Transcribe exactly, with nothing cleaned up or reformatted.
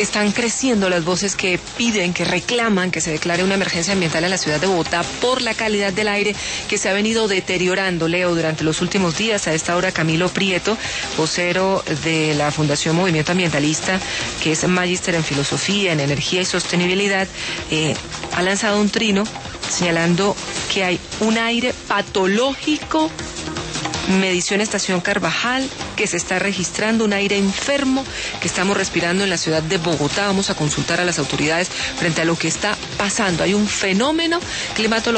están creciendo las voces que piden, que reclaman que se declare una emergencia ambiental en la ciudad de Bogotá por la calidad del aire que se ha venido deteriorando, Leo, durante los últimos días. A esta hora, Camilo Prieto, vocero de la Fundación Movimiento Ambientalista, que es magíster en filosofía, en energía y sostenibilidad, eh, ha lanzado un trino señalando que hay un aire patológico, medición Estación Carvajal, que se está registrando un aire enfermo que estamos respirando en la ciudad de Bogotá. Vamos a consultar a las autoridades frente a lo que está pasando. Hay un fenómeno climatológico